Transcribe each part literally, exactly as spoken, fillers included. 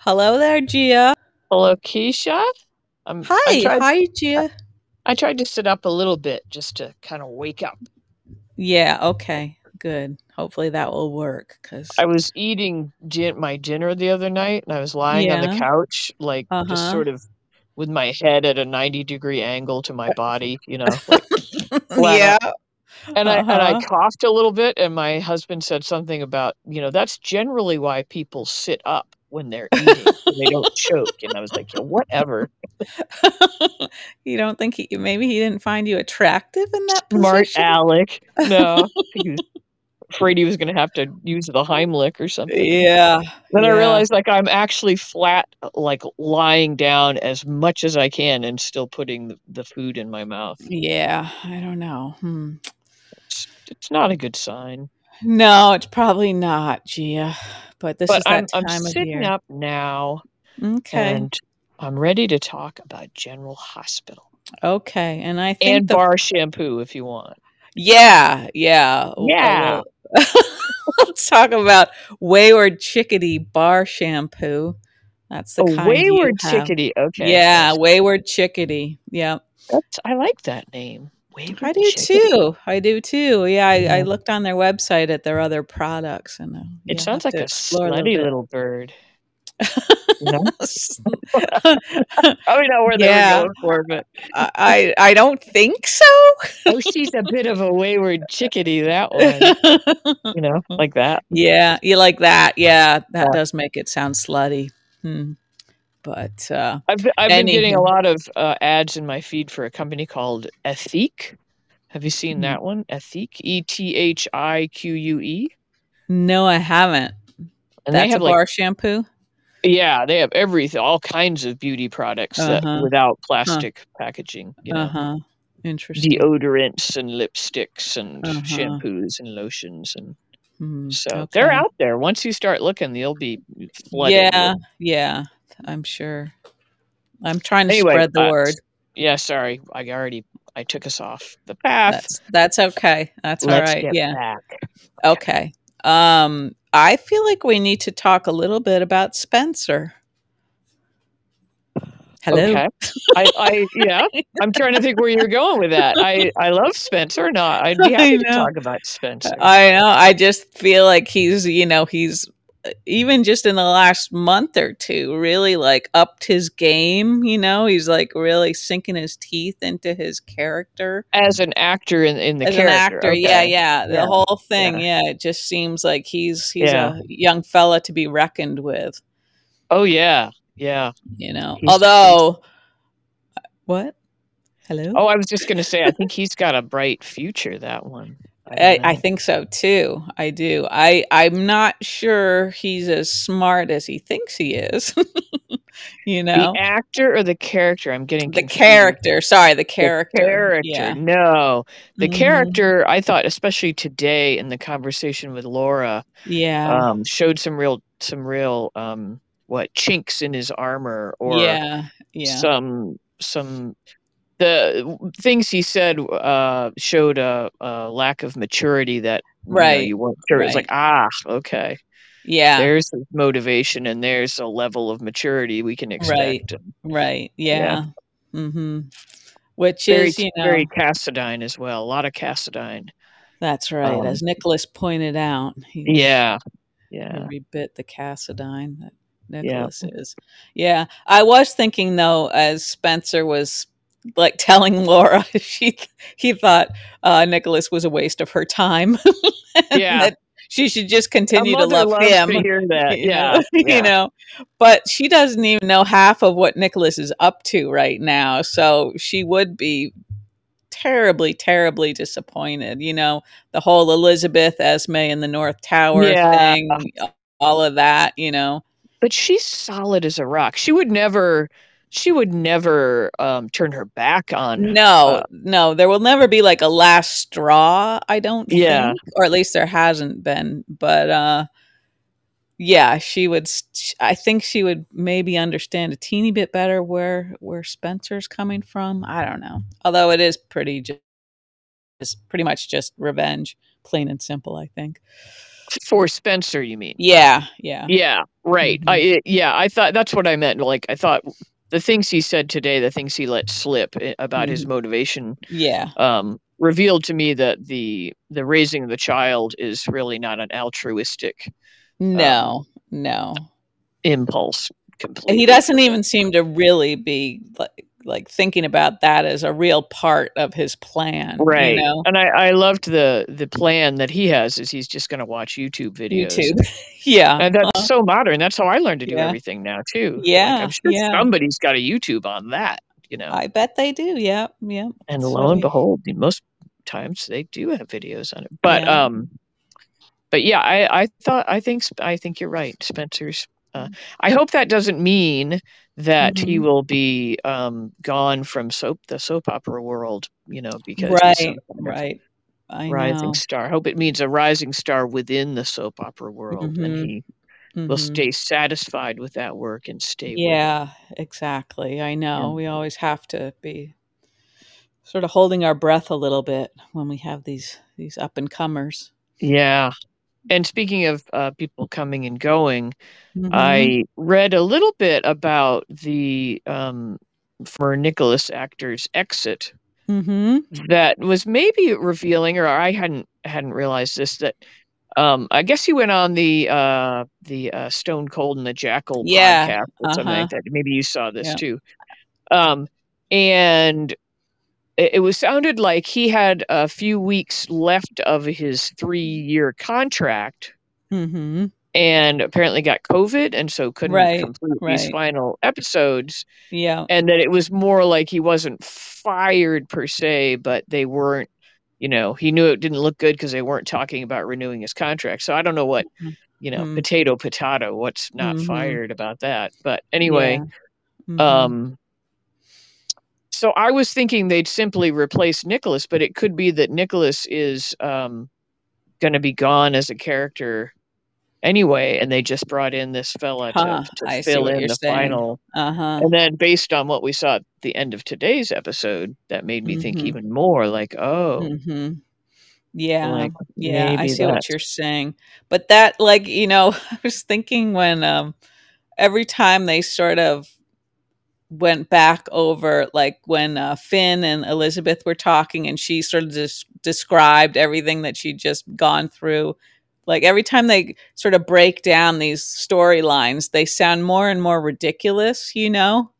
Hello there, Gia. Hello, Keisha. Um, I Hi. tried Hi, I Gia. I tried to sit up a little bit just to kind of wake up. Yeah, okay. Good. Hopefully that will work cuz I was eating din my dinner the other night and I was lying on the yeah. couch, like just Uh-huh. sort of with my head at a ninety degree angle to my body, you know, like flat Yeah. out. And I and I Uh-huh. coughed a little bit and my husband said something about, you know, that's generally why people sit up when they're eating, so they don't choke. And I was like, yeah, whatever. You don't think he maybe he didn't find you attractive in that Smart position? Alec. No, I think he was afraid he was gonna have to use the Heimlich or something. Yeah. Then I Yeah. realized, like, I'm actually flat, uh, like, lying down as much as I can and still putting the the food in my mouth. Yeah, I don't know. Hmm. It's it's not a good sign. No, it's probably not, Gia. But this But is I'm that I'm time of sitting year. up now, Okay. and I'm ready to talk about General Hospital Okay. And I think and the bar shampoo if you want. Yeah, yeah. W uh, Yeah, well, let's talk about Wayward Chickadee bar shampoo. That's the a kind you wayward have. chickadee. Okay, Yeah, that's Wayward Chickadee. Yep. that's I like that name, I wayward do chickadee. too. I do too. Yeah, I, I Yeah, looked on their website at their other products, and uh, it you'll sounds have like to a explore a little slutty bit. little bird, you know? Probably not where they were Yeah, going for, but I I I don't think so. oh, she's a bit of a wayward chickadee, that one, you know, like that. Yeah, you like that. Yeah, that Yeah. does make it sound slutty. Hmm. But uh, I've be I've been getting a anywho, lot of, uh, ads in my feed for a company called Ethique. Have you seen hmm. that one? Ethique, E T H I Q U E, No, I haven't. and they That's a have, like bar shampoo? yeah, they have everything, all kinds of beauty products that Uh-huh. without Huh. plastic packaging, you know, Uh-huh. Interesting. deodorants and lipsticks and Uh-huh. shampoos and lotions, and Hmm. so they're Okay. out there. Once you start looking, you'll be flooded with Yeah, yeah, I'm sure. I'm trying to anyway, spread the uh word. yeah, sorry. I already I took us off the path. That's that's okay. That's all Let's right. get Yeah. back. Okay. Okay. Um, I feel like we need to talk a little bit about Spencer. Hello? Okay. I I yeah, I'm trying to think where you're going with that. I I love Spencer. No, I'd be I happy to know. talk about Spencer. I know. I just feel like he's, you know, he's uh, even just in the last month or two, really like upped his game. You know, he's like really sinking his teeth into his character As an actor in in the as an character. actor. Yeah, Okay. yeah. The Yeah. whole thing. Yeah. Yeah. It just seems like he's he's Yeah. a young fella to be reckoned with, Oh, yeah. Yeah. you know. He's he's Although, what? Hello? oh, I was just gonna say, I think he's got a bright future, that one. I don't I, I know. think so too. I do. I I'm not sure he's as smart as he thinks he is. You The know, actor or the character? I'm getting the confused. character. Sorry, the The character. character, Yeah. no. The Hmm. character, I thought, especially today in the conversation with Laura, Yeah. um, showed some real some real, um, what, chinks in his armor or Yeah. Yeah. some some the w things he said, uh, showed a a lack of maturity that, you know, Right. you weren't sure. It was like, Right. "Ah, okay. Yeah. There's his motivation, and there's a level of maturity we can Right. expect." And Right. yeah. Yeah. Hmm. Which Very is, c you very know, Cassadine as well, a lot of Cassadine. that's right. Um, As Nicholas pointed out, he's yeah, yeah, every bit the Cassadine that yeah. Nicholas is. Yeah, I was thinking though, as Spencer was like telling Laura, she he thought uh, Nicholas was a waste of her time, and Yeah, that she should just a continue to mother love loves to him. hear that. You know, Yeah, you yeah. know, but she doesn't even know half of what Nicholas is up to right now. So she would be terribly, terribly disappointed. You know, the whole Elizabeth Esme and the North Tower Yeah, thing, all of that, you know. but she's solid as a rock. She would never she would never, um, turn her back on, No, uh no, there will never be like a last straw, I don't yeah, think, or at least there hasn't been. But uh yeah, she would s- I think she would maybe understand a teeny bit better where where Spencer's coming from. I don't know. Although it is pretty just pretty much just revenge, plain and simple, I think. For Spencer, you mean? Yeah, yeah. Yeah, right. Mhm. I it, yeah, I thought that's what I meant. Like, I thought the things he said today, the things he let slip i- about his Mhm. motivation, Yeah. um, revealed to me that the the raising of the child is really not an altruistic um, No, no. impulse He completely for doesn't him. even seem to really be like like thinking about that as a real part of his plan, you Right. know? And I I loved the the plan that he has is he's just gonna watch YouTube videos. YouTube. Yeah. And that's Uh, so modern. That's how I learned to do yeah. everything now too. Like, I'm Yeah, sure yeah. somebody's got a YouTube on that, you know? I bet they do. Yep, yep. And lo So, and behold, the most times they do have videos on it. But, yeah. um, but yeah, I I thought I think Sp I think you're right. Spencer's, uh I hope that doesn't mean that he Mhm. will be, um, gone from soap the soap opera world, you know, because he's some Right, kind of right. I rising know. star. I hope it means a rising star within the soap opera world, and Mhm, he will mhm. stay satisfied with that work and stay with it. Yeah, exactly. I know. And We always have to be sort of holding our breath a little bit when we have these these up and comers. yeah. And speaking of, uh, people coming and going, Mhm. I read a little bit about the, um, former Nicholas actor's exit Mhm. that was maybe revealing, or I hadn't hadn't realized this, that, um, I guess he went on the, uh, the, uh, Stone Cold and the Jackal Yeah. podcast or something Uh-huh. like that. Maybe you saw this Yeah. too. Um, and it it was sounded like he had a few weeks left of his three-year contract Mhm. and apparently got COVID and so couldn't Right, complete these right. final episodes, Yeah. and that it was more like he wasn't fired per se, but they weren't, you know, he knew it didn't look good because they weren't talking about renewing his contract. So I don't know what, Mhm. you know, Mm. potato potato, what's not Mhm. fired about that. But anyway, Yeah. Mhm. um so I was thinking they'd simply replace Nicholas, but it could be that Nicholas is um gonna be gone as a character anyway, and they just brought in this fella to Huh, to I see fill what in you're the saying. final. Uh-huh. And then based on what we saw at the end of today's episode, that made me think Mhm. even more like, "Oh, Mhm. Yeah, like, yeah, I maybe see what you're that's." saying. But that like, you know, I was thinking when, um, every time they sort of went back over, like, when, uh, Finn and Elizabeth were talking and she sort of just described everything that she'd just gone through. Like, every time they sort of break down these storylines, they sound more and more ridiculous, you know?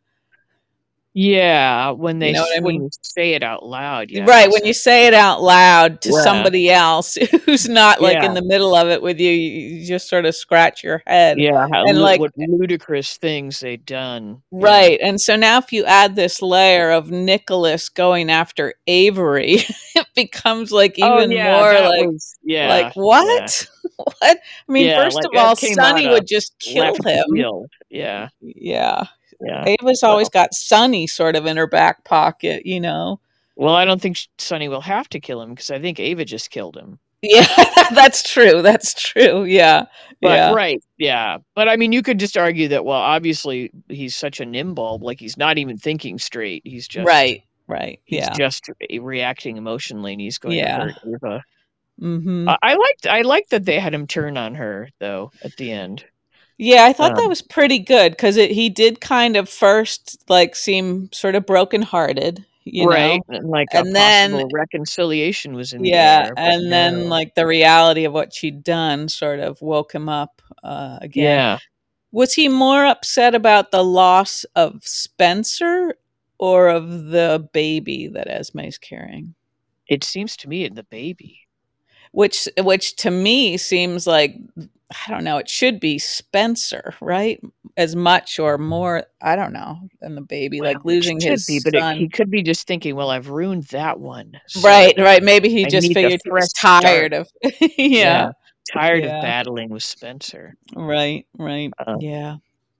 Yeah, when they You know what s I when mean? you say it out loud, yeah, it Right, when you sounds say it ridiculous. out loud to Yeah, somebody else who's not, like, in yeah, the middle of it with you, you you just sort of scratch your head, yeah, how and, lu like what ludicrous things they'd done. Yeah. right, and so now if you add this layer of Nicholas going after Avery, it becomes, like, Oh, even yeah, more that like was like, yeah, yeah, "What? What?" I mean, yeah, first like, of that all, came out Sonny of would just kill left him. field. Yeah, Yeah. yeah. Ava's always Well got Sonny sort of in her back pocket, you know? well, I don't think sh Sonny will have to kill him because I think Ava just killed him. Yeah, that's true, that's true, yeah, But yeah. right, yeah. But, I mean, you could just argue that, well, obviously, he's such a nimble, like, he's not even thinking straight. He's just Right, right, he's yeah, just re reacting emotionally, and he's going to yeah. hurt Ava. Mhm. I I liked I liked that they had him turn on her, though, at the end. Yeah, I thought that Um was pretty good 'cause it he did kind of first, like, seem sort of brokenhearted, you Right, know? and, like, a And then possible reconciliation was in the yeah, air, but and then, no. like, the reality of what she'd done sort of woke him up, uh, again. Yeah. Was he more upset about the loss of Spencer or of the baby that Esme's carrying? It seems to me the baby. Which which to me seems like, I don't know, it should be Spencer, right? As much or more, I don't know, than the baby, like Well, it losing should his be, but it son. he could be just thinking, "Well, I've ruined that one, Right, so right, maybe he I just need a figured he was fresh start." tired of Yeah, yeah, tired of yeah, battling with Spencer. right, right, Um, yeah,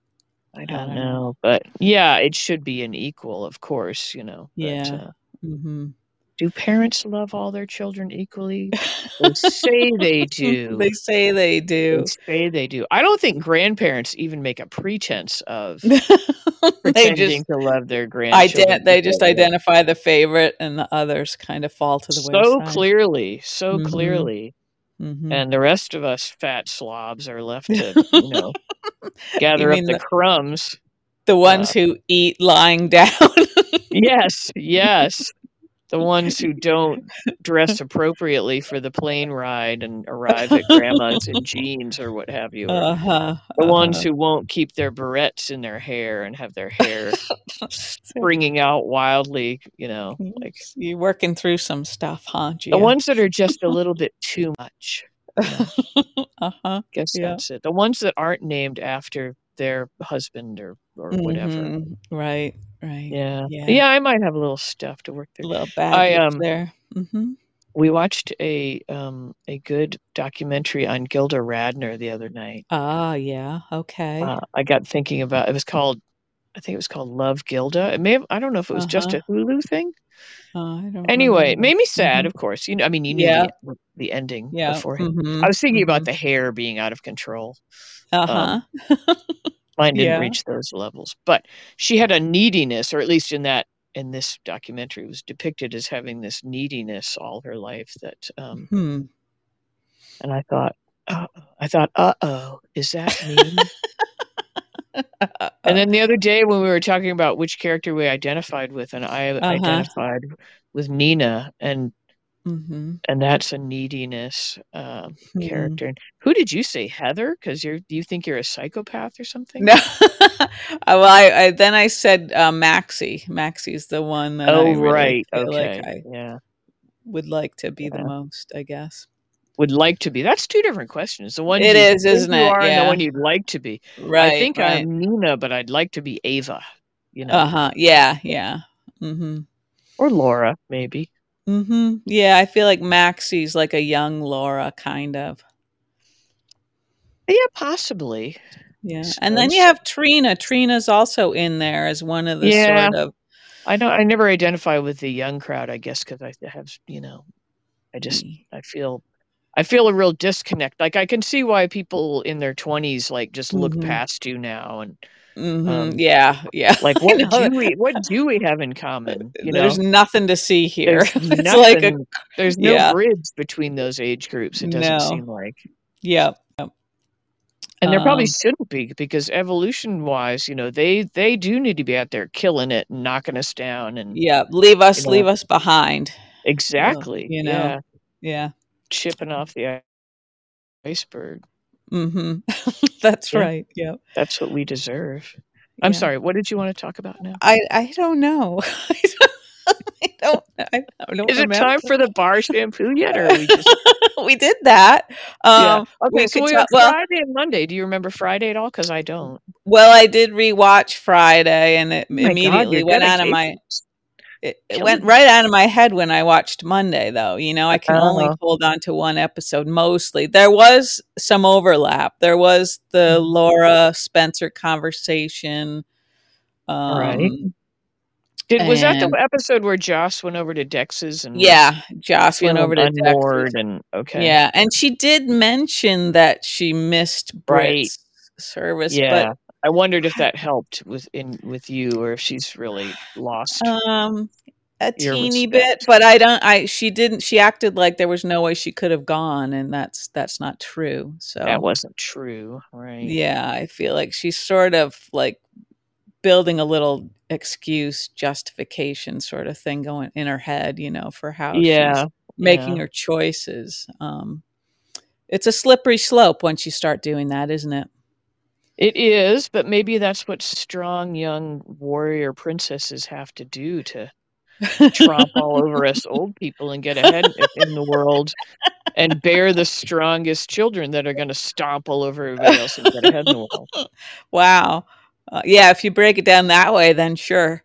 I I don't don't know. know, but yeah, it should be an equal, of course, you know, but, Yeah, uh, mhm. do parents love all their children equally? They say they They do. say they They do. say they do. I don't think grandparents even make a pretense of They pretending just to love their grandchildren ident they just together. identify the favorite and the others kind of fall to the So wayside. clearly, so Mhm. clearly. Mm-hmm. And the rest of us fat slobs are left to, you know, gather up the, the crumbs. The ones uh, who eat lying down. Yes, yes. The ones who don't dress appropriately for the plane ride and arrive at grandma's in jeans or what have you. Or uh-huh, the uh-huh. ones who won't keep their barrettes in their hair and have their hair springing out wildly, you know. Like you're working through some stuff, huh, Gia? The ones that are just a little bit too much. You know? uh-huh. Guess yeah. that's it. The ones that aren't named after their husband or, or mm-hmm. whatever. Right, right. Yeah. yeah. Yeah, I might have a little stuff to work through. A little baggage I, um, there. Mm-hmm. We watched a um, a good documentary on Gilda Radner the other night. Ah, yeah. Okay. Uh, I got thinking about it. Was called, I think it was called Love Gilda. It may have, I don't know if it was uh-huh. just a Hulu thing. Uh, I don't anyway, remember. It made me sad, mm-hmm. of course. You know, I mean, you yeah. knew the, the ending yeah. beforehand. Mm-hmm. I was thinking mm-hmm. about the hair being out of control. Uh-huh. Um, mine didn't yeah. reach those levels, but she had a neediness, or at least in that in this documentary, was depicted as having this neediness all her life. That, um, hmm. and I thought, uh, I thought, uh oh, is that me? And then the other day when we were talking about which character we identified with, and I uh-huh. identified with Nina, and mm-hmm. and that's a neediness uh, mm-hmm. character. And who did you say, Heather? Because you're, do you think you're a psychopath or something? No. Well, I, I then I said uh, Maxie. Maxie's the one that oh I really right, feel okay, like I yeah, would like to be yeah. the most, I guess. Would like to be. That's two different questions. The one it you is, think isn't you it? are, yeah. and the one you'd like to be. Right. I think right. I'm Nina, but I'd like to be Ava. You know. Uh huh. Yeah. Yeah. Mm-hmm. Or Laura, maybe. Mm-hmm. Yeah, I feel like Maxie's like a young Laura, kind of. Yeah, possibly. Yeah, and then you have Trina. Trina's also in there as one of the yeah. sort of. I know. I never identify with the young crowd, I guess, because I have, you know, I just I feel, I feel a real disconnect. Like I can see why people in their twenties like just look mm-hmm. past you now, and mm-hmm. um, yeah, yeah. Like what do we what do we have in common? You there's know? nothing to see here. There's it's nothing, like a, there's no yeah. bridge between those age groups. It doesn't no. seem like. Yep. yep. And there probably um, shouldn't be, because evolution-wise, you know, they they do need to be out there killing it and knocking us down, and yeah, leave us, you know, leave us behind. Exactly. You know. Yeah. Yeah. Chipping off the iceberg. Mm-hmm. That's yeah. right. Yeah. That's what we deserve. I'm yeah. sorry. What did you want to talk about now? I I don't know. I don't. I don't Is remember. it time for the bar shampoo yet, or are we just? We did that. Um, yeah. Okay, we so we talk, have well, Friday and Monday. Do you remember Friday at all? Because I don't. Well, I did rewatch Friday, and it oh immediately God, went out of my. It, it went right out of my head when I watched Monday, though. You know, I can uh-huh. only hold on to one episode mostly. There was some overlap. There was the mm-hmm. Laura Spencer conversation. Um, right. Did, was and, that the episode where Joss went over to Dex's and yeah, Joss went over to Dex's and okay, yeah, and she did mention that she missed Britt's right. service. Yeah, but I wondered if that helped with in with you, or if she's really lost. Um, a teeny respect. bit, but I don't. I she didn't. She acted like there was no way she could have gone, and that's that's not true. So that wasn't true, right? Yeah, I feel like she's sort of like building a little excuse, justification sort of thing going in her head, you know, for how yeah. she's making yeah. her choices. Um, it's a slippery slope once you start doing that, isn't it? It is, but maybe that's what strong young warrior princesses have to do to tromp all over us old people and get ahead in the world and bear the strongest children that are going to stomp all over everybody else and get ahead in the world. Wow. Uh, yeah, if you break it down that way, then sure.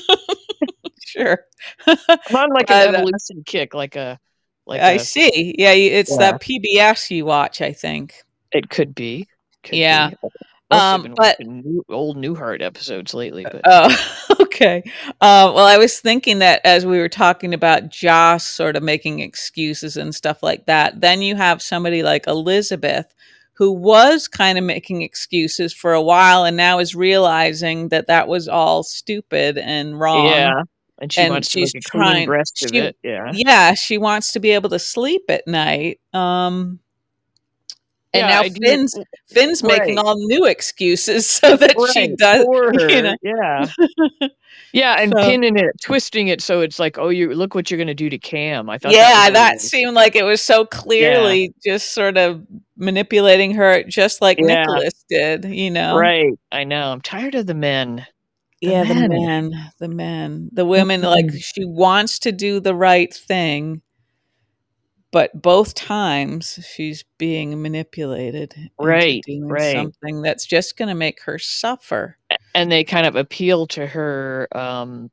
Sure. I'm on like an uh, evolution kick, like a like I a, see. Yeah, it's yeah. that P B S you watch, I think. It could be. Could yeah. Be. Um, but new, old Newhart episodes lately. But oh, okay. Uh, well, I was thinking that as we were talking about Joss sort of making excuses and stuff like that, then you have somebody like Elizabeth, who was kind of making excuses for a while and now is realizing that that was all stupid and wrong. Yeah. And she and wants to make a clean breast of she, it. Yeah. Yeah. She wants to be able to sleep at night. Um, And Yeah, now I do. Finn's Finn's making Right. all new excuses so that she Right, does, for you her, know. yeah. Yeah, and So pinning it, twisting it so it's like, "Oh, you look what you're gonna do to Cam." I thought that was yeah, that really seemed like it was so Yeah. clearly just sort of manipulating her just like Yeah. Nicholas did, you know? Right, I know, I'm tired of the men. The Yeah, the men. men, the men. The women, like, Mm-mm. she wants to do the right thing, but both times she's being manipulated into Right, doing right. something that's just gonna make her suffer. A and they kind of appeal to her, um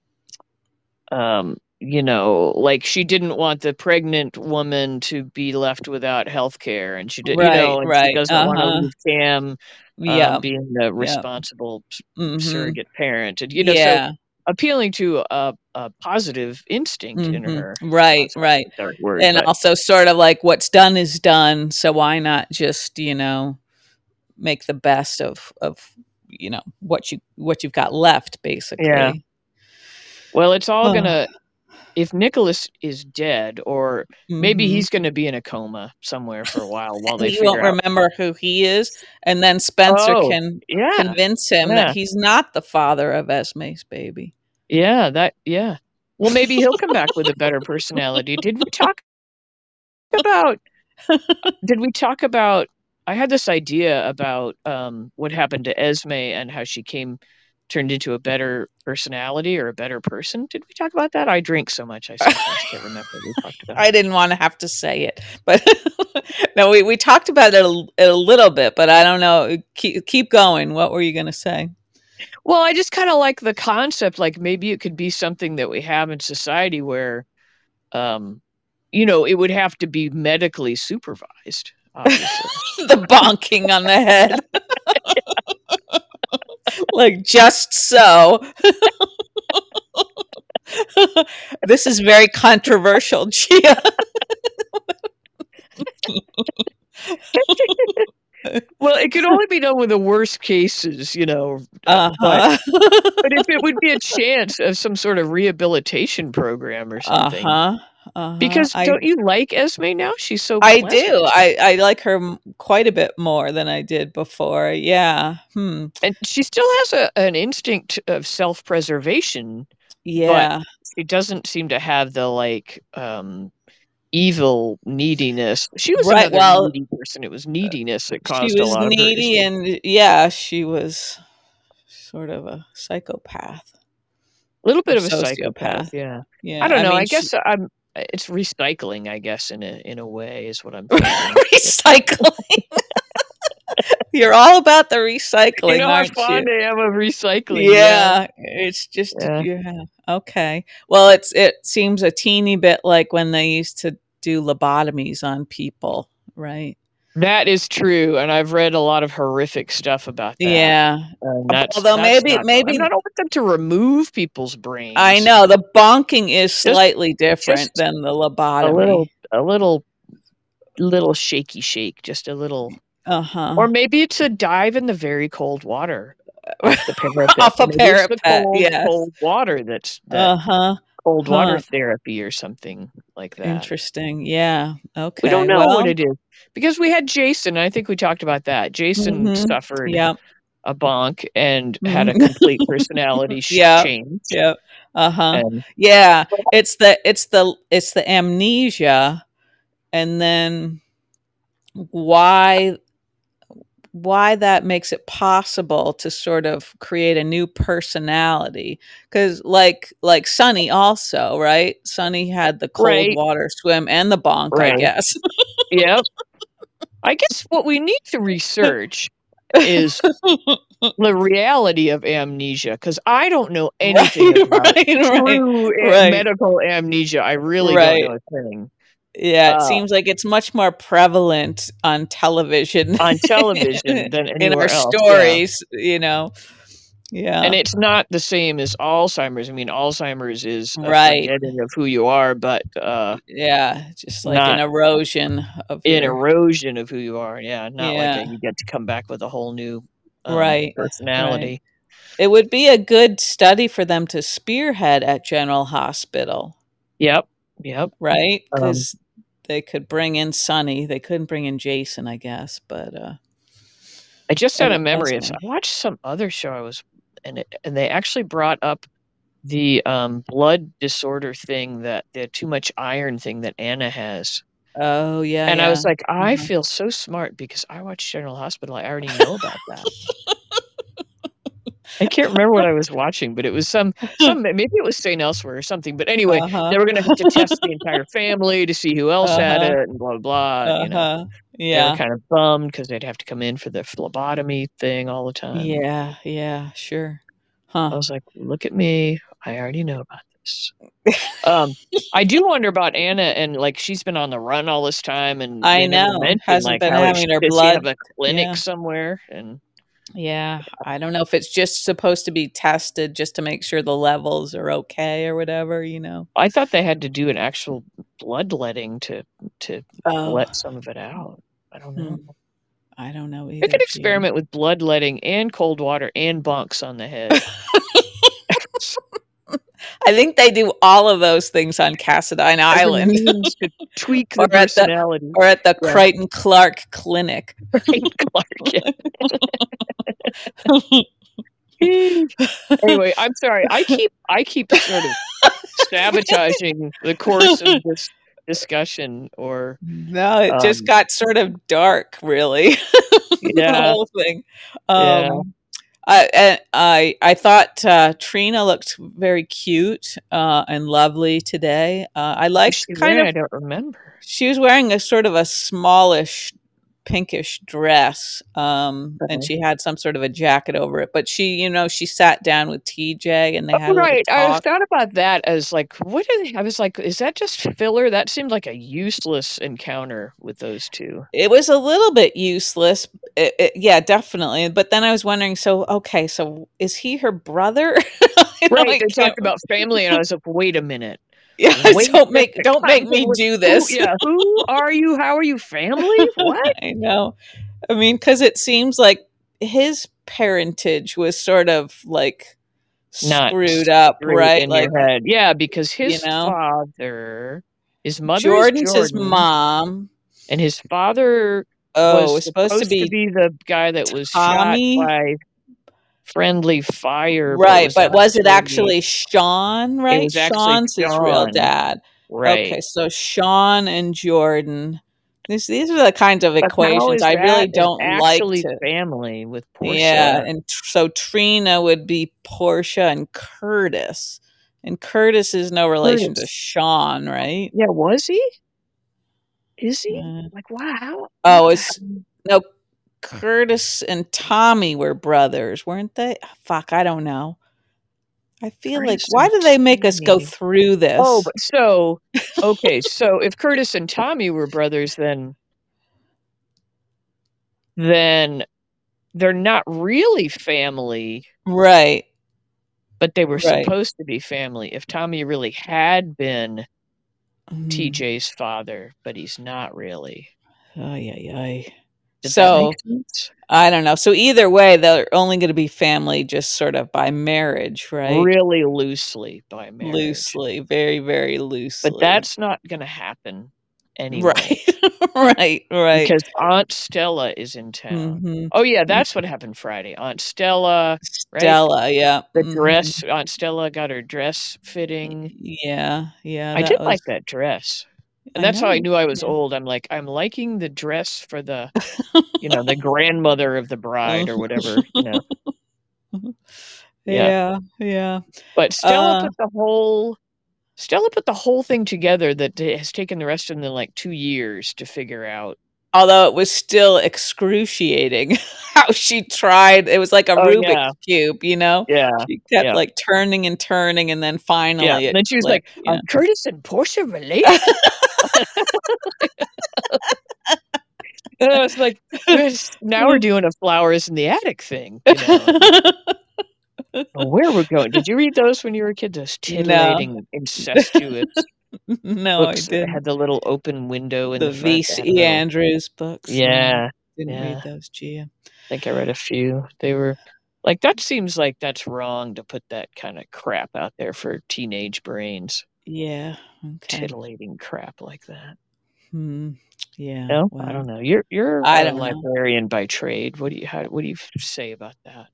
um, you know, like, she didn't want the pregnant woman to be left without healthcare, and she did you Right, know, and she right, doesn't wanna uh-huh. leave Cam, um, Yep, being the yep. responsible s Mhm. surrogate parent, and, you know, so Yeah. appealing to a a positive instinct in Mhm. her. Right, Positive right. is the right word, And but also sort of like what's done is done, so why not just, you know, make the best of of, you know, what you what you've got left, Yeah. basically. Well, it's all gonna if Nicholas is dead, or maybe Mhm. he's gonna be in a coma somewhere for a while while And they he won't figure out remember who he is, and then Spencer Oh, can yeah, convince him that yeah. he's not the father of Esme's baby. Yeah, that yeah. Well, maybe he'll come back with a better personality. Did we talk about did we talk about I had this idea about, um, what happened to Esme and how she came turned into a better personality or a better person. Did we talk about that? I drink so much, I sometimes can't remember what we talked about. I didn't wanna have to say it, but no, we we talked about it a l a little bit, but I don't know. Keep keep going. What were you gonna say? Well, I just kinda like the concept, like, maybe it could be something that we have in society where, um, you know, it would have to be medically supervised, obviously. The bonking on the head. Like, just so. This is very controversial, Gia. Well, it could only be done with the worst cases, you know, uh, but Uh-huh. but if it would be a chance of some sort of rehabilitation program or something. Uh-huh, uh-huh. Because I don't you like Esme now? She's so I pleasant. do. I I like her m quite a bit more than I did before. Yeah. Hmm. And she still has a an instinct of self-preservation, but Yeah. she doesn't seem to have the, like, um, evil neediness. She was Right, another well, needy person. It was neediness that she caused a was lot of her needy issues. and yeah, she was sort of a psychopath Little or bit of a psychopath, sociopath. yeah. I Yeah, don't I know, mean, I she guess I'm it's recycling, I guess, in a in a way is what I'm thinking. recycling. You're all about the You recycling, know how aren't you? fond I am of recycling, yeah. Yeah, it's just Yeah. yeah, okay. Well, it's it seems a teeny bit like when they used to do lobotomies on people, right? That is true, and I've read a lot of horrific stuff about that. Yeah. And Al that's although that's maybe not I mean, I maybe don't want them to remove people's I brains. know, the bonking is Just slightly different just than the a lobotomy. little a little little shaky shake, just a little Uh-huh. or maybe it's a dive in the very cold water off the parapet. Off a Maybe it's the parapet, cold, yes. cold water that's that Uh-huh. cold water Huh. therapy or something like that. Interesting, yeah, We don't okay, know what well it is, because we had Jason, I think we talked about that. Jason Mhm. suffered Yep. a bonk and had Mhm. a complete personality sh Yep, change, yep, uh-huh. and Yeah, it's the it's the it's the amnesia, and then why why that makes it possible to sort of create a new personality, 'cause like like Sonny also, right? Sonny had the cold Right. water swim and the bonk, I Right. guess. Yep. I guess what we need to research is the reality of amnesia, 'cause I don't know Right, anything about right, right, true a right. medical amnesia, I really don't Right. know a thing. Yeah, it Uh seems like it's much more prevalent on television On television than in our anywhere else, yeah. stories, you know? And Yeah. it's not the same as Alzheimer's, I mean, Alzheimer's is a Right. forgetting of who you are, but, uh Yeah, just like an not erosion of an your erosion of who you are, yeah, not like Yeah. a you get to come back with a whole new, um, Right, right. personality. It would be a good study for them to spearhead at General Hospital. Yep, yep. Right? Um 'Cause they could bring in Sonny. They couldn't bring in Jason, I guess, but uh, I just and had a it memory of wasn't. I watched some other show I was and it, and they actually brought up the um, blood disorder thing that the too much iron thing that Anna has. Oh yeah, And I yeah. was like, I Uh-huh. feel so smart because I watch General Hospital. I already know about that. I can't remember what I was watching, but it was some some maybe it was Saint Elsewhere or something. But anyway, Uh-huh. they were going to have to test the entire family to see who else had Uh-huh. it and blah blah. You know, Uh-huh. they were Yeah. kind of bummed because they'd have to come in for the phlebotomy thing all the time. Yeah, yeah, sure. I Huh. was like, look at me, I already know about this. um, I do wonder about Anna, and like she's been on the run all this time, and I they never know. mentioned Hasn't like been how is having her does she have blood. a clinic Yeah. somewhere? And Yeah. I don't know if it's just supposed to be tested just to make sure the levels are okay or whatever, you know. I thought they had to do an actual bloodletting to to Oh. let some of it out. I don't know. Hmm. I don't know either. They could Gee. experiment with bloodletting and cold water and bunks on the head. I think they do all of those things on Cassadine As a Island. means to tweak the or at the personality. or at the Yeah. Crichton Clark Clinic. Crichton Clark. Yeah. Anyway, I'm sorry. I keep I keep sort of sabotaging the course of this discussion, or No, it um, just got sort of dark, really. Yeah. The whole thing. Yeah. Um, I, I I I thought uh, Trina looked very cute uh, and lovely today. Uh, I What's liked she kind wearing? of I don't remember. she was wearing a sort of a smallish pinkish dress, um, and Okay. she had some sort of a jacket over it. But she, you know, she sat down with T J and they Oh, had a little right. I talk. thought about that as like, what are they? I was like, is that just filler? That seemed like a useless encounter with those two. It was a little bit useless. It, it, yeah, definitely. But then I was wondering, so, okay, so is he her brother? You know, Right. I They can't- talked about family, and I was like, wait a minute. Yeah, Wait don't a make minute. don't make me Who- do this. yeah. Who are you? How are you? Family? What? I know. I mean, because it seems like his parentage was sort of like Not screwed up, straight right? in Like, your head. Yeah, because his you know, father, his mother Jordan's is his Jordan, mom. and his father Oh, was it was supposed to be the guy that was Tommy. shot by friendly fire. Right, was but was it actually- actually Sean, right? was actually Sean's his real Sean. dad. Right. Okay, so Sean and Jordan. These these are the kinds of But how equations is I really that don't like actually to. family with Portia? Yeah, and tr- so Trina would be Portia and Curtis, and Curtis is no relation to Curtis. Sean, right? Yeah, was he? Is he? Uh, Like, wow. oh, it's no. Curtis and Tommy were brothers, weren't they? Fuck, I don't know. I feel like, Curtis why and do they make us go Tommy. through this? Oh, but so okay, so if Curtis and Tommy were brothers, then then they're not really family, right. but they were Right. supposed to be family. If Tommy really had been Mm. T J's father, but he's not really. Ay, ay, ay. Did that So make sense? I don't know. So either way, they're only going to be family, just sort of by marriage, right? Really loosely by marriage. Loosely, very, very loosely. But that's not going to happen anyway. right, right, right. Because Aunt Stella is in town. Mhm. Oh, yeah, that's what happened Friday. Aunt Stella, right? Stella, yeah, The mhm. dress, Aunt Stella got her dress fitting. Yeah, yeah. I that did was, like that dress. And I that's how know I you knew I was did. old. I'm like, I'm liking the dress for the, you know, the grandmother of the bride or whatever, you know. Yeah, yeah. But Stella Uh, put the whole, Stella put the whole thing together that has taken the rest of them like two years to figure out. although it was still excruciating how she tried. It was like a Oh, Rubik's yeah. cube, you know? Yeah. She kept Yeah. like turning and turning, and then finally, Yeah. it And then she was clicked, like, you are know? Curtis and Portia related? And I was like, "Yes, now we're doing a flowers in the attic thing. You know? Oh, where we're going. Did you read those when you were a kid? Those No. titillating, incestuous No, I books that didn't. had the little open window in The the front. V that had C. little- Andrews books. no, Yeah. Didn't yeah. read those, Gia. I think I read a few. They were like, that seems like that's wrong to put that kind of crap out there for teenage brains. Yeah. Okay. Titillating crap like that. Hmm. Yeah. No, I Well, don't know. You're you're I a don't know. librarian by trade. What do you how, what do you say about that?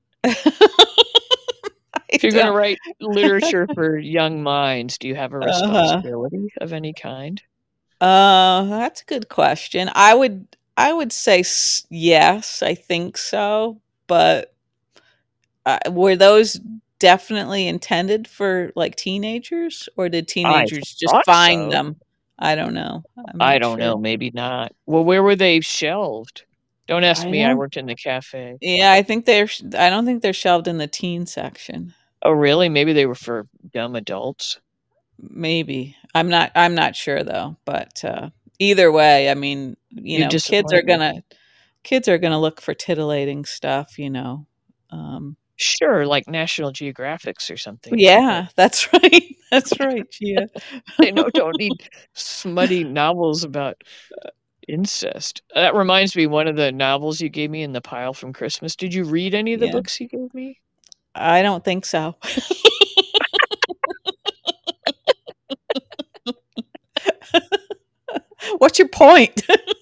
I If you're going to don't. write literature for young minds, do you have a Uh-huh. responsibility of any kind? Uh, that's a good question. I would I would say s- yes, I think so, but uh, were those definitely intended for like teenagers, or did I teenagers just thought find so. them? I don't know. I'm I not don't sure. know, maybe not. Well, where were they shelved? Don't ask I me. I don't. worked in the cafe. Yeah, I think they're. sh- I don't think they're shelved in the teen section. Oh, really? Maybe they were for dumb adults. Maybe. I'm not I'm not sure though, but uh either way, I mean, you You know, kids are disappoint me. gonna kids are gonna look for titillating stuff, you know. Um Sure, like National Geographics or something, but yeah, that's right. That's right, Gia. they know don't need smutty novels about incest. That reminds me, one of the novels you gave me in the pile from Christmas. Did you read any of the Yeah. books you gave me? I don't think so. What's your point?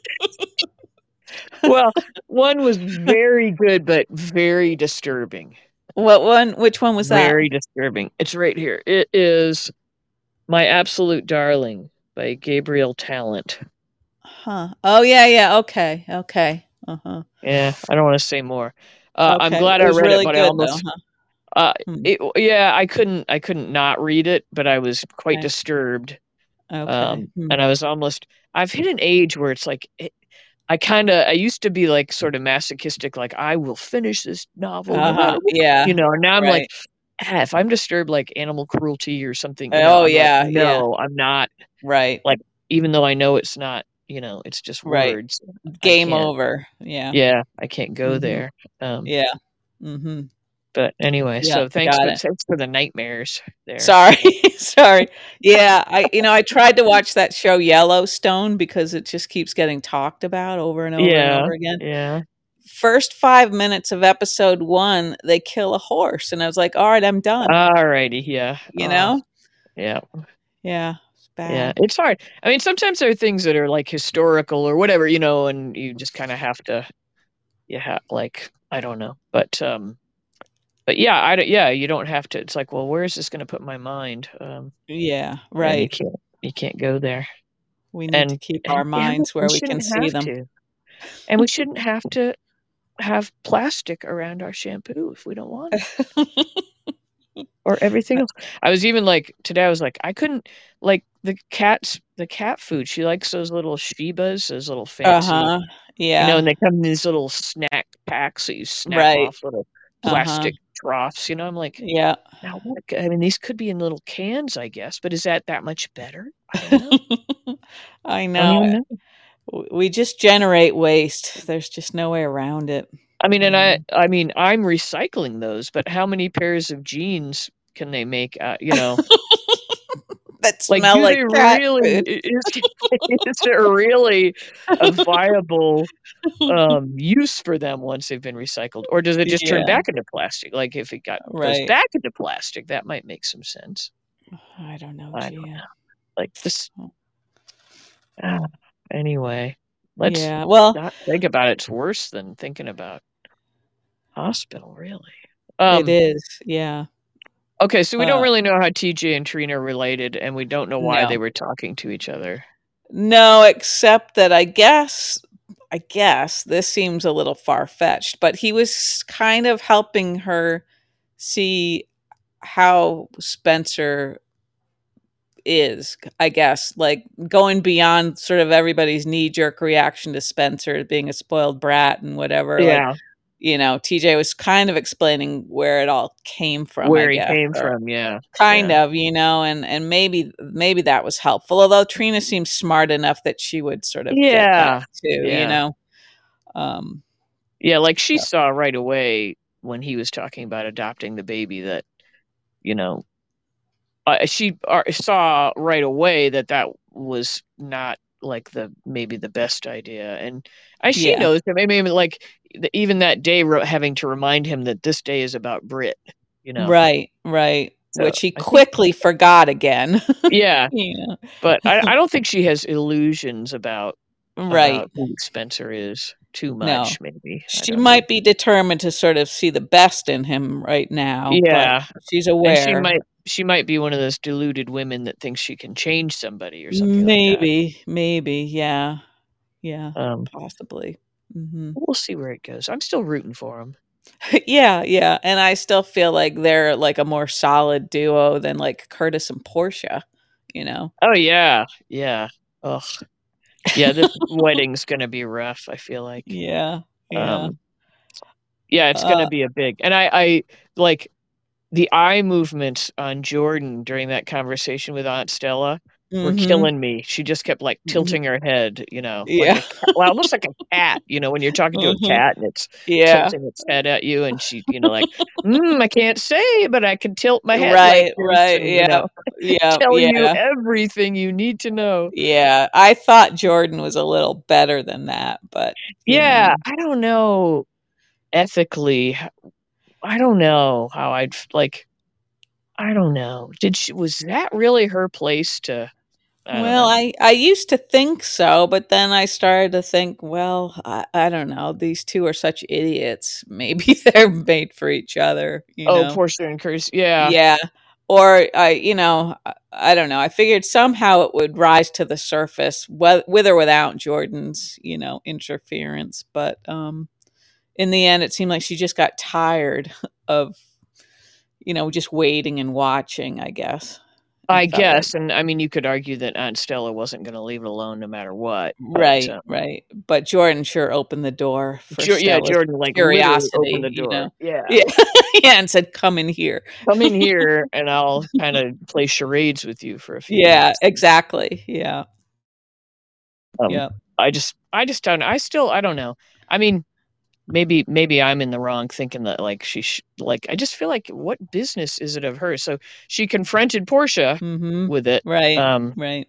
Well, one was very good, but very disturbing. What one? Which one was that? Very disturbing. It's right here. It is My Absolute Darling by Gabriel Talent. Huh. Oh yeah, yeah. Okay. Okay. Uh-huh. Yeah, I don't want to say more. Uh, I'm Okay. glad It I was read it, really but I good though, almost huh? uh Hmm. it, yeah, I couldn't I couldn't not read it, but I was quite Okay. disturbed. Okay. Um, Hmm. and I was almost I've hit an age where it's like it, I kind of I used to be like sort of masochistic, like I will finish this novel no Uh-huh. matter what, you Yeah. know. And now I'm like, Right. ah, if I'm disturbed like animal cruelty or something, you know, Oh I'm like, yeah, yeah. no, I'm not. Right. Like, even though I know it's not, you know, it's just Right. words. I Game can't. over. Yeah. Yeah, I can't go Mhm. there. Um, Yeah. Mhm. but anyway, Yep, so thanks got for it. thanks for the nightmares there. Sorry. Sorry. Yeah, I you know, I tried to watch that show Yellowstone because it just keeps getting talked about over and over and Yeah, over again. yeah. First five minutes of episode one, they kill a horse, and I was like, "Alright, I'm done." Alrighty, yeah. You Oh, know? yeah. Yeah, it's Yeah, bad. it's hard. I mean, sometimes there are things that are like historical or whatever, you know, and you just kind of have to, you have like, I don't know, but um, but yeah, I don't, yeah, you don't have to. It's like, well, where is this going to put my mind? Um, Yeah, and you right. can't, you can't go there, We need to and keep our and damn it, minds we where we can shouldn't see have them. to, and we shouldn't have to have plastic around our shampoo if we don't want it. Or everything else. I was even like today I was like, I couldn't like the cat's the cat food. She likes those little Shebas, those little fancy, Uh-huh. you know, Yeah. and they come in these little snack packs that you snap Right. off little Uh-huh. plastic troughs, you know. I'm like, Yeah. now what? I mean, these could be in little cans, I guess, but is that that much better? I don't know. I I don't know. even know. W we just generate waste. There's just no way around it, I mean, and you I know? I mean, I'm recycling those, but how many pairs of jeans can they make? Uh, you know, That like, smell do like they cat really food. I is is there really a viable, um, use for them once they've been recycled? Or does it just turn Yeah, back into plastic? Like, if it got goes right. back into plastic, that might make some sense. I don't know, I don't Gia. know. Like, this Oh, ah, anyway, let's yeah, well, not think about it. It's worse than thinking about hospital, really. it Um, is, yeah. okay, so we don't Uh, really know how T J and Trina are related, and we don't know why they no. were talking to each other. No, except that I guess I guess this seems a little far-fetched, but he was kind of helping her see how Spencer is, I guess, like going beyond sort of everybody's knee-jerk reaction to Spencer being a spoiled brat and whatever. Like, Yeah, you know, T J was kind of explaining where it all came from, I where he guess, came or from, yeah, kind yeah. of, you know, and and maybe maybe that was helpful. Although Trina seems smart enough that she would sort of get that Yeah, too, you yeah. know. Um, Yeah, like, she so- saw right away when he was talking about adopting the baby that, you know, uh, she uh, saw right away that that was not, like, the maybe the best idea, and I she yeah, knows him. I mean, like, even that day, ro having to remind him that this day is about Brit, you know? right, right. So which he I think, quickly forgot again. yeah, Yeah. but I, I don't think she has illusions about Right. about who Spencer is too No. much. Maybe I She don't know. might be determined to sort of see the best in him right now, but Yeah, she's and she aware. might she might be one of those deluded women that thinks she can change somebody or something like that. Maybe, maybe, yeah, yeah, Um, possibly. Hmm. we'll see where it goes. I'm still rooting for him. Yeah, yeah, and I still feel like they're like a more solid duo than like Curtis and Portia, you know? Oh yeah, yeah. Ugh, yeah. This wedding's gonna be rough. I feel like. Yeah, yeah. Um, yeah, it's Uh, gonna be a big. And I, I like the eye movements on Jordan during that conversation with Aunt Stella were mhm, killing me. She just kept like mhm. tilting her head, you know, like Yeah. a cat, well, almost like a cat, you know, when you're talking to a Mhm. cat and it's Yeah. tilting its head at you, and she, you know, like, mm, I can't say, but I can tilt my head like Right, this, right, and you yeah. know, Yeah, tell you yeah. everything you need to know. Yeah, I thought Jordan was a little better than that, but, you Yeah, know. I don't know ethically. I don't know how I'd f- like. I don't know. Did she? Was that really her place to? I don't Well, know. I I used to think so, but then I started to think, well, I I don't know, these two are such idiots. Maybe they're made for each other, you Oh, know? Portia and Chris. Yeah. Yeah. Or I, you know, I, I don't know. I figured somehow it would rise to the surface, whe- with or without Jordan's, you know, interference. But um, in the end, it seemed like she just got tired of, you know, just waiting and watching. I guess I it felt like. guess, and I mean, you could argue that Aunt Stella wasn't going to leave it alone no matter what. But Right, um, right. But Jordan sure opened the door for jo- yeah, Stella's Jordan like literally opened curiosity, the you door. know. Yeah, Yeah, yeah, and said, "Come in here." come in here, and I'll kind of play charades with you for a few Yeah, minutes. exactly. Yeah, Um, yeah. I just, I just don't. I still, I don't know. I mean, maybe, maybe I'm in the wrong thinking that like she, sh- like, I just feel like what business is it of hers? So she confronted Portia Mm-hmm. with it. Right, Um, right.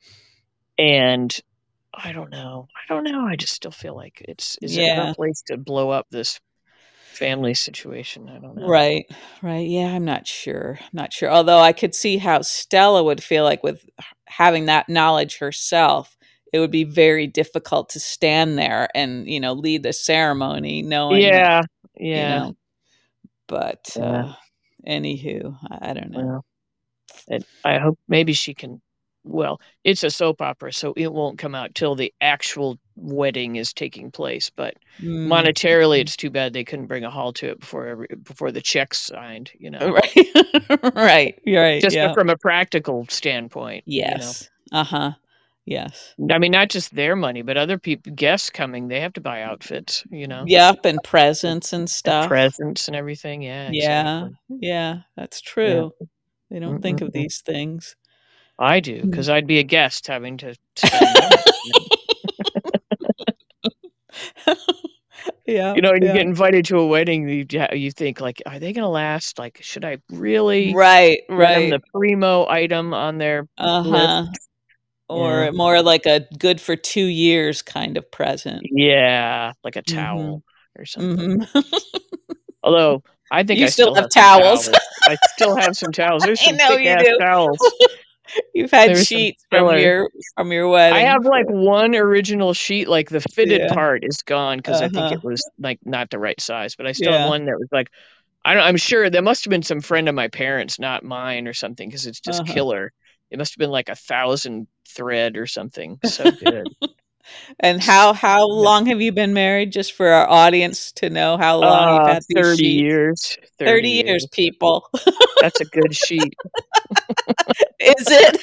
and I don't know. I don't know. I just still feel like it's is it her Yeah, place to blow up this family situation? I don't know. right, right. Yeah, I'm not sure. Not sure. Although I could see how Stella would feel like with h- having that knowledge herself, it would be very difficult to stand there and, you know, lead the ceremony knowing that, Yeah, you yeah, know, but yeah. uh anywho, I, I don't know. Well, and I hope maybe she can. Well, it's a soap opera, so it won't come out till the actual wedding is taking place. But Mm. monetarily, it's too bad they couldn't bring a halt to it before every before the check's signed. You know, Right. Right. You're right. just Yeah. from a practical standpoint. You know, Yes. Uh-huh. Yes. I mean, not just their money, but other people, guests coming, they have to buy outfits. You know. Yep, and presents and And stuff. presents and everything, yeah, Yeah. exactly. Yeah, that's Yeah. true. They don't think of Mm-mm-mm. these things. I do, Mm. because 'cause I'd be a guest having to spend money, you know? Yeah, You know, and you yeah. get invited to a wedding, you ja you think, like, "Are they gonna last? Like, should I really Right, get them right. the primo item on their list?" Uh-huh. Yeah. Or more like a good for two years kind of present. Yeah, like a towel Mhm. or something. Mhm. Although, I think You I still still have have some towels. towels. I still have some towels. There's I some know you thick-ass do. towels. You've had There's some sheets from killer. your from your I wedding have, like, for one original sheet, like, the fitted yeah. part is gone because I think Uh-huh. it was, like, not the right size, but I still have Yeah. one that was, like I don't I'm sure there must have been some friend of my parents, not mine or something, because it's just Uh-huh. killer. It must have been, like, a thousand thread or something. So good. And S how how yeah. long have you been married, just for our audience to know how long you've Uh, had these thirty sheets? years, thirty thirty years. years, people. That's a good sheet. Is it?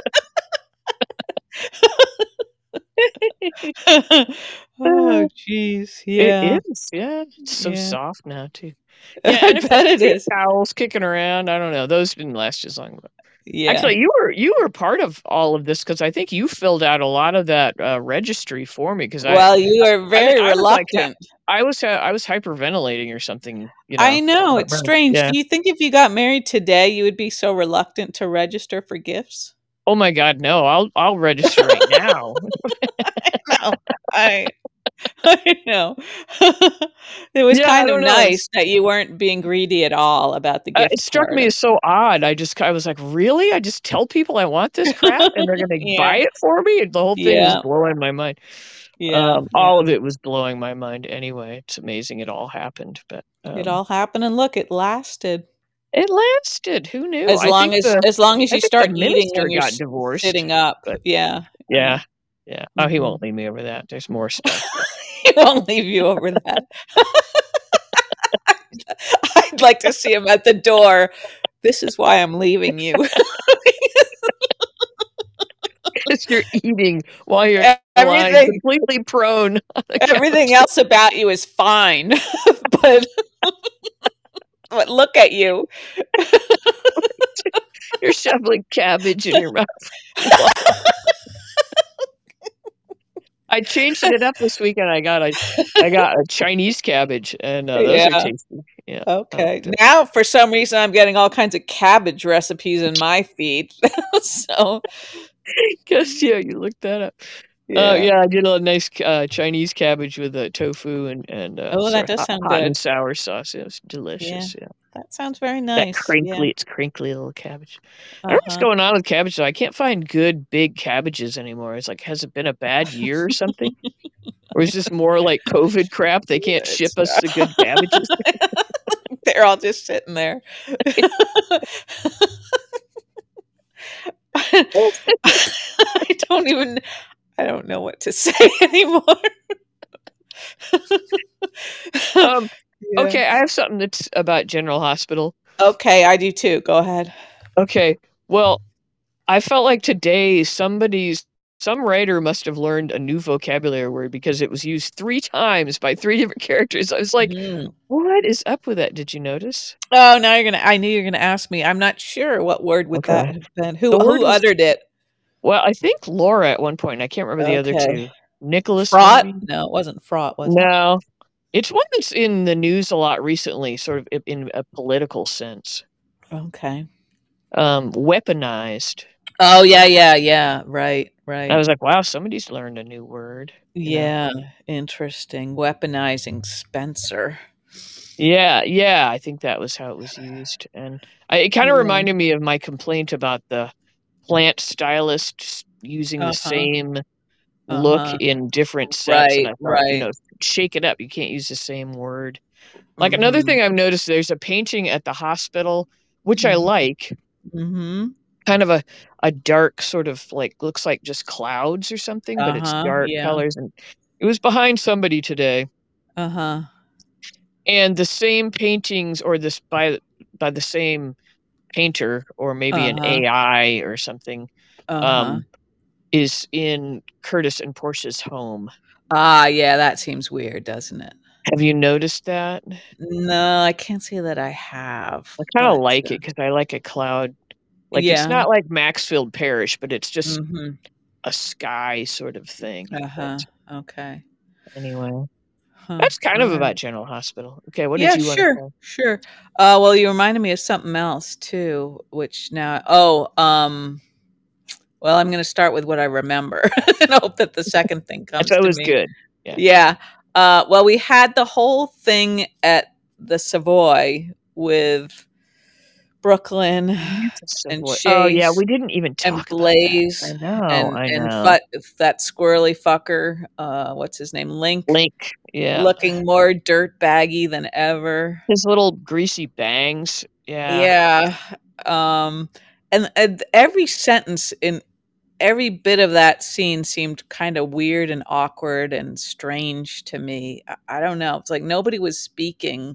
Oh, jeez. It Yeah. is, yeah. It's so Yeah. soft now too. Yeah, I and a bet few it few is. towels kicking around, I don't know, those didn't last as long. Yeah. Actually, you were you were part of all of this because I think you filled out a lot of that, uh, registry for me. Because I Well, you are I think very I was like ha reluctant. I was ha I was hyperventilating or something, you I know? know, Uh, it's right. strange. Yeah. Do you think if you got married today, you would be so reluctant to register for gifts? Oh my god, no, I'll I'll register right now. No, I I know. It was Yeah, I kind of don't know. nice that you weren't being greedy at all about the Uh, it gift struck me card. as so odd. I just I was like, "Really? I just tell people I want this crap and they're gonna Yeah, buy it for me?" The whole thing was yeah, blowing my mind. yeah, Um, yeah. all of it was blowing my mind anyway. It's amazing it all happened, but, It um all happened, and look, it lasted. it lasted. Who knew? As I long think as the as long as I you think the start eating minister when you're got s divorced, sitting up. but Yeah, yeah. yeah, yeah. Oh, he Mhm. won't leave me over that. There's more stuff, but He won't leave you over that. I'd like to see him at the door. "This is why I'm leaving you." 'cause you're eating while you're E in line, everything completely prone on the everything couch. else about you is fine, but but look at you. You're shoveling cabbage in your mouth. Wow. I changed it up this weekend. I got a I got a Chinese cabbage, and, uh, those are Yeah, tasty. Yeah, I'll have okay. to Now, for some reason, I'm getting all kinds of cabbage recipes in my feed. So, 'cause, yeah, you looked that up. Uh, yeah. yeah, I did a nice c uh, Chinese cabbage with, uh, tofu and and, uh, Oh, that sort of does hot sound hot and good. sour sauce. It was Yeah, delicious, yeah. that sounds very That nice. Yeah. crinkly it's crinkly little cabbage. I don't know what's Uh-huh. going on with cabbage, though. I can't find good big cabbages anymore. It's like, has it been a bad year or something? Or is this more like COVID crap? They can't ship It's us the good cabbages? they're all just sitting there. I don't even I don't know what to say anymore. Um, Yeah. okay, I have something that's about General Hospital. Okay, I do too. Go ahead. Okay, well, I felt like today somebody's some writer must have learned a new vocabulary word because it was used three times by three different characters. I was like, Mm. "What is up with that?" Did you notice? Oh, now you're gonna I knew you were gonna ask me. I'm not sure what word would that Okay. have been. Who The word who was uttered it? well, I think Laura at one point, I can't remember the other Okay. two. Nicholas, Fraught? maybe? No, it wasn't fraught, was it? No. It's one that's in the news a lot recently, sort of I in a political sense. Okay. Um, weaponized. Oh, yeah, yeah, yeah. Right, I right. was like, "Wow, somebody's learned a new word," you know? Yeah, interesting. Weaponizing Spencer. Yeah, yeah, I think that was how it was used, and I it kinda Yeah. reminded me of my complaint about the plant stylists using the Uh-huh. same look Uh-huh. in different sets, and Right, I thought, you right. know, shake it up, you can't use the same word. Like, another Mhm. thing I've noticed, there's a painting at the hospital, which I Mhm. like, Mhm. kind of a a dark sort of, like, looks like just clouds or something, but it's Uh-huh, dark yeah. colors, and it was behind somebody today, Uh-huh. and the same paintings or this by by the same painter or maybe an Uh-huh. A I or something, Uh-huh. um, is in Curtis and Portia's home. Ah, yeah, that seems weird, doesn't it? Have you noticed that? No, I can't say that I have, I kinda but, like uh it because I like a cloud. Like, it's yeah. not like Maxfield Parrish, but it's just Mhm. a sky sort of thing, but Uh-huh. Okay. anyway, Huh. that's kind of Alright. about General Hospital. Okay, what did Yeah, you wanna sure, say? sure. Uh, well, you reminded me of something else too, which now oh, um, well, I'm gonna start with what I remember and hope that the second thing That's comes to always me. good. Yeah. Yeah. Uh, well, we had the whole thing at the Savoy with Brooklyn Samantha and Savoy. Oh, yeah, Chase we didn't even and talk about that. I Blaze know, and I and know. Fut that squirrely fucker, uh, what's his name? Link, Link, yeah. looking more dirt baggy than ever. His little greasy bangs, yeah. Yeah. Um, and, and every sentence in every bit of that scene seemed kind of weird and awkward and strange to me. I, I don't know. It's like nobody was speaking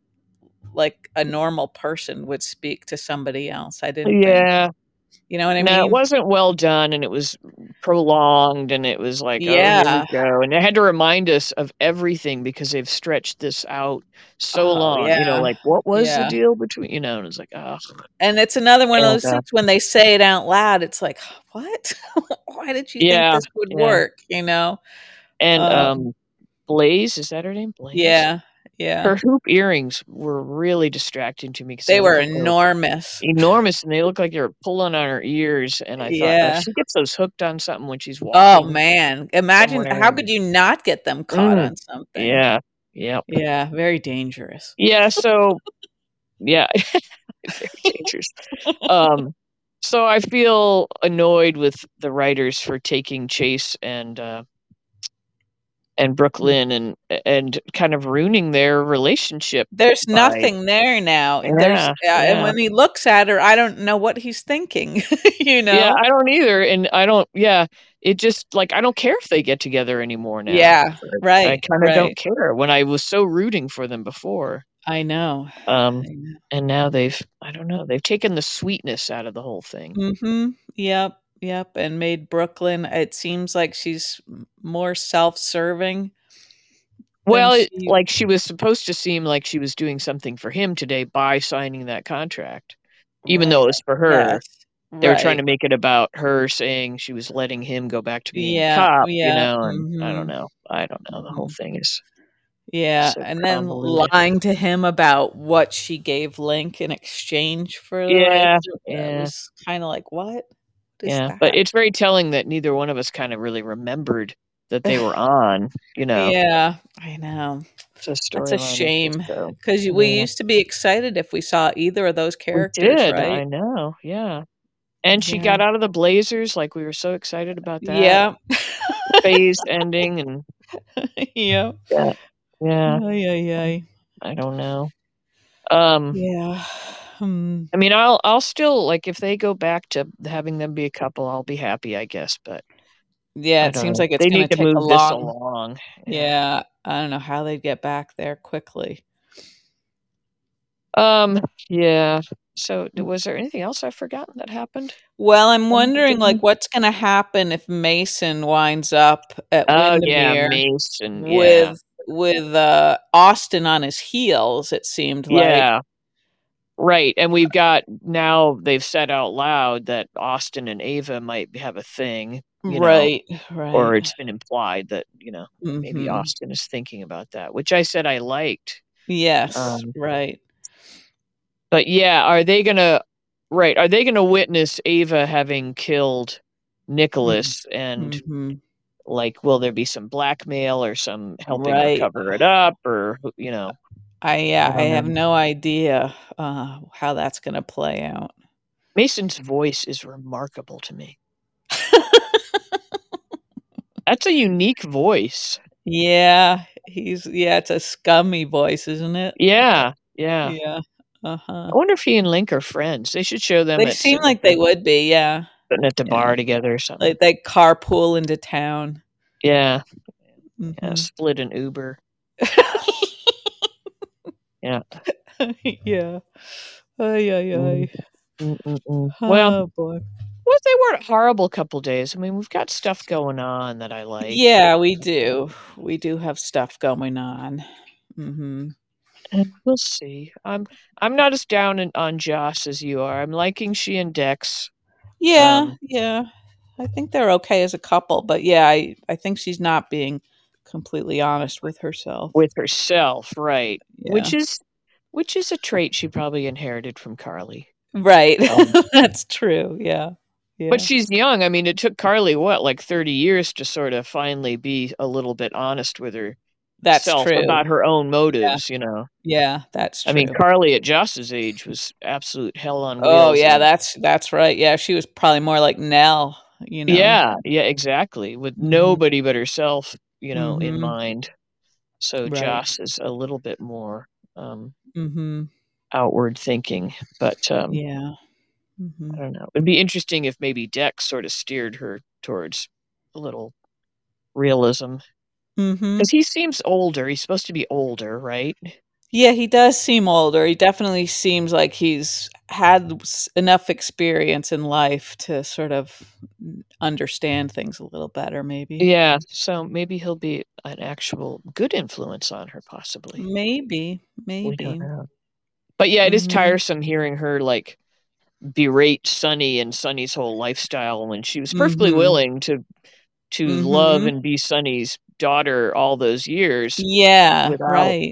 like a normal person would speak to somebody else. I didn't think. Yeah. You know what I No, it mean? wasn't well done, and it was prolonged, and it was like, "Oh, here we Yeah. go," and they had to remind us of everything because they've stretched this out so Oh, long, you know, yeah. like, "What was the Yeah. deal between" you know, and it's like, "Ugh," And it's another one of and, those uh things when they say it out loud, it's like, "What? Why did you think yeah, this would yeah, work?" You know? and, Um, um, Blaze, is that her name? Blaze? yeah. Yeah. Her hoop earrings were really distracting to me because They they, were look like they were enormous. enormous, and they look like they were pulling on her ears. And I thought, oh, Yeah. she gets those hooked on something when she's Oh, walking man. Imagine somewhere. how could you not get them caught Mm, on something? yeah. Yep. Yeah, very dangerous. Yeah. So, yeah, very dangerous. Um, so I feel annoyed with the writers for taking Chase and uh, and Brooklyn and and kind of ruining their relationship. There's by nothing there now. There's Yeah, uh, and yeah. when he looks at her, I don't know what he's thinking, you know? Yeah, I don't either, and I don't yeah, it just like, I don't care if they get together anymore now. Yeah, I right, kinda don't right. care when I was so rooting for them before. I know. Um, I know. and now they've I don't know, they've taken the sweetness out of the whole thing. Mhm. Yep, yep, and made Brooklyn it seems like she's m more self-serving than Well, it she like, she was supposed to seem like she was doing something for him today by signing that contract, even though Right, it was for yes. her. They were trying Right. to make it about her saying she was letting him go back to being a Yeah, cop, you yeah, know, and I don't mhm, know. I don't know, the whole mhm. thing is Yeah, so and then convoluted. lying to him about what she gave Link in exchange for the Yeah, rights, that yeah. was kinda like, "What? What is Yeah, but that?" it's very telling that neither one of us kinda really remembered that they were on, you know? Yeah, I know. It's a That's a storyline of the shame show. 'cause we Yeah. used to be excited if we saw either of those We characters, did, I right? know, yeah. And she Yeah. got out of the Blazers, like, we were so excited about that Yeah. phase ending and Yep. Yeah, yeah. Ay, ay, ay. I don't know. Um Yeah, hmm. I mean, I'll I'll still like, if they go back to having them be a couple, I'll be happy, I guess, but Yeah, I it don't seems know. like it's They gonna need to take a move this long along, yeah. Yeah, I don't know how they'd get back there quickly. Um, yeah. So, d Mm. was there anything else I've forgotten that happened Well, I'm from the wondering, like, beginning? what's gonna happen if Mason winds up at Oh, yeah, Windermere Mason, yeah. with with, uh, Austin on his heels, it seemed like. Yeah. Right, and we've got now they've said out loud that Austin and Ava might have a thing, you know, Right, or right. it's been implied that, you know, maybe Mhm. Austin is thinking about that, which I said I liked. Yes, Um right. But, yeah, are they gonna right, are they gonna witness Ava having killed Mhm, Nicholas, and, mhm. like, will there be some blackmail or some helping her Right. cover it up or who you know? I yeah, I I don't have know. no idea, uh, how that's gonna play out. Mason's voice is remarkable to me. That's a unique voice. Yeah, he's yeah, it's a scummy voice, isn't it? Like a Yeah, yeah. yeah, I uh-huh. wonder if he and Link are friends. They should show them They at seem sitting at like they the would be, yeah. sitting at the Yeah. bar together or something. Like, they carpool into town. Yeah. Yeah, Mhm. split an Uber. Yeah. Yeah. Ay, ay, Mm. ay. Mm, mm, mm. Well Oh, boy. well, they weren't a horrible couple days. I mean, we've got stuff going on that I like. Yeah, we do. We do have stuff going on. Mhm. And we'll see. I'm I'm not as down in on Joss as you are. I'm liking she and Dex. Yeah, Um yeah. I think they're okay as a couple, but, yeah, I I think she's not being completely honest with herself. With herself, right. Yeah. Which is which is a trait she probably inherited from Carly. Right. Um That's true, yeah. But Yeah. she's young. I mean, it took Carly, what, like, thirty years to sort of finally be a little bit honest with That's herself true. about her own Yeah. motives, you know? Yeah, that's I mean, true. Carly at Joss's age was absolute hell on Oh, wheels yeah, and that's that's right. Yeah, she was probably more like Nell, you know? Yeah, yeah, exactly, with Mhm. nobody but herself, you know, in Mhm. mind. So Right. Joss is a little bit more, um Mhm. outward thinking, but, um Yeah. I Mhm. don't know. It'd be interesting if maybe Dex sorta steered her towards a little realism. Mhm. 'Cause he seems older. He's supposed to be older, right? Yeah, he does seem older. He definitely seems like he's had s enough experience in life to sort of n understand things a little better, maybe. Yeah, so maybe he'll be an actual good influence on her, possibly. Maybe, We don't maybe. know. But, yeah, it is Mhm. tiresome hearing her, like, berate Sonny and Sonny's whole lifestyle when she was perfectly Mhm. willing to to love Mhm. and be Sonny's daughter all those years Yeah, without right.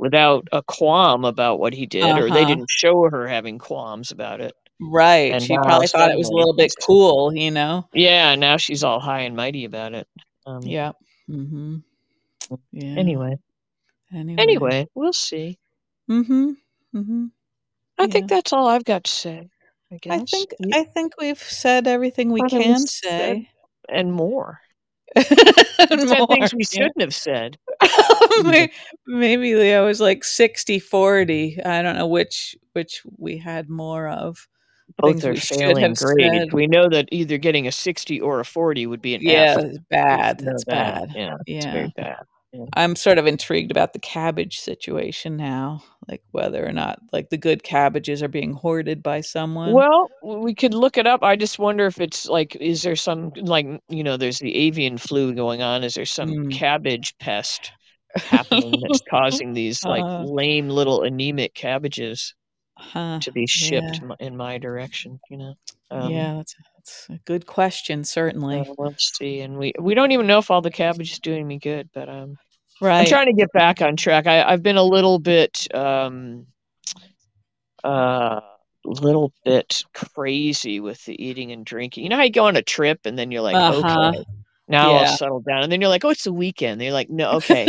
without a qualm about what he did, or they Uh-huh. didn't show her having qualms about it. Right. And She now probably thought it was a suddenly little bit it's cool, you know? Yeah, now she's all high and mighty about it. Um, Yeah. Mhm. Yeah. anyway. Anyway. Anyway, we'll see. Mhm. Mhm. I Yeah. think that's all I've got to say, I I guess. think You I think we've said everything we thought it can was said say. and more. And We said things more, we yeah. shouldn't have said. May maybe Leo was like sixty forty. I don't know which which we had more of. Both Things are we should failing have grades. said. We know that either getting a sixty or a forty would be an Yeah, F. it's We bad. know It's that. bad. Yeah, it's Yeah. very bad. Yeah. I'm sort of intrigued about the cabbage situation now, like whether or not like the good cabbages are being hoarded by someone. Well, we could look it up. I just wonder if it's like, is there some, like, you know, there's the avian flu going on. Is there some Mm. cabbage pest happening that's causing these like Uh, lame little anemic cabbages huh. to be shipped Yeah. m- in my direction, you know? Yeah, Um, that's that's a good question, uh, certainly. we'll see. And we, we don't even know if all the cabbage is doing me good, but um, I'm Right. trying to get back on track. I, I've been a little bit, um, uh, little bit crazy with the eating and drinking. You know how you go on a trip and then you're like, Uh-huh. okay, now I'll Yeah. settle down. And then you're like, oh, it's the weekend. And you're like, no, okay.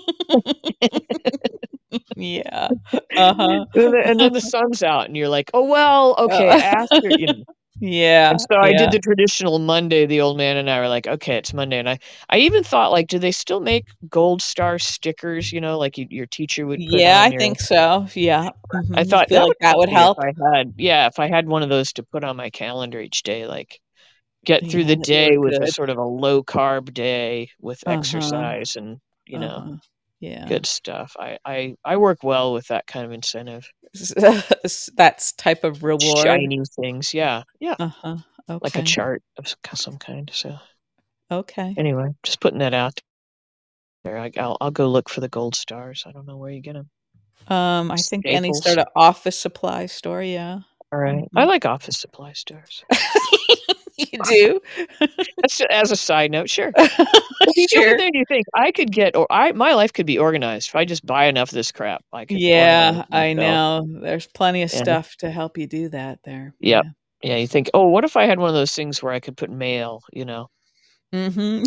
Yeah. Uh-huh. And then- and then the sun's out and you're like, oh, well, okay, Uh, after, you know. Yeah. And so I Yeah. did the traditional Monday. The old man and I were like, okay, it's Monday. And I, I even thought, like, do they still make Gold Star stickers, you know, like you, your teacher would put Yeah, on I your. think so. Yeah. I Mhm. You thought feel that like would that help would me if help? I had, yeah, if I had one of those to put on my calendar each day, like get through Yeah, the that you were day with a good. sort of a low carb day with Uh-huh. exercise and, you know, Uh-huh. Yeah. good stuff. I, I, I work well with that kind of incentive. S- That's type of reward. Shiny things. Yeah. Yeah. Uh-huh. Like a Okay. chart of s- some kind. So Okay. anyway, just putting that out there. I, I'll, I'll go look for the gold stars. I don't know where you get them. Um, I think any Staples. sort of office supply store, yeah. All right. Mhm. I like office supply stores. You do? That's ju- as a side note, sure. But the Sure. other thing you think I could get, or I my life could be organized if I just buy enough of this crap. I could Yeah, organize I myself. know. There's plenty of Yeah. stuff to help you do that there. Yep. Yeah. You think, oh, what if I had one of those things where I could put mail? You know, Mm-hmm.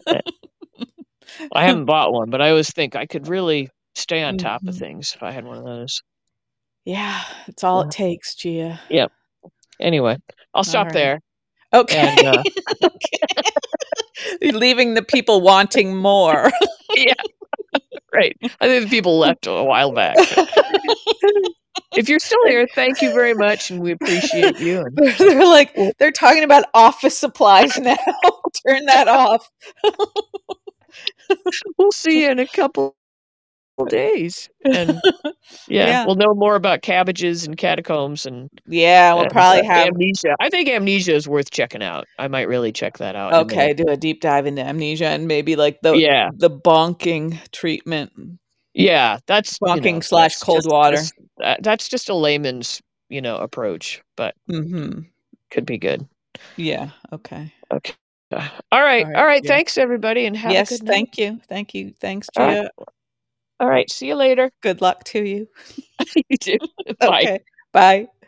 I haven't bought one, but I always think I could really stay on top of Mhm. things if I had one of those. Yeah, it's all Yeah. it takes, Gia. Yep. Anyway, I'll stop right. there. Okay. And uh, You're leaving the people wanting more. yeah, right. I think the people left a while back. If you're still here, thank you very much, and we appreciate you. And They're, they're like, Well- they're talking about office supplies now. Turn that off. we'll see you in a couple days. And yeah, Yeah. we'll know more about cabbages and catacombs and, Yeah, we'll and, probably uh, have. amnesia. I think amnesia is worth checking out. I might really check that out. in a Okay, minute. do a deep dive into amnesia and maybe like the Yeah. the bonking treatment. Yeah, that's you Bonking know, slash that's cold just- water. That's, that- that's just a layman's, you know, approach, but Mm-hmm. could be good. Yeah. Okay. Okay. All right. All right, All right. yeah. Thanks, everybody, and have yes. a good night. Thank you. Thank you. Thanks, All right. Gia. All right. See you later. Good luck to you. You too. Bye. Okay. Bye.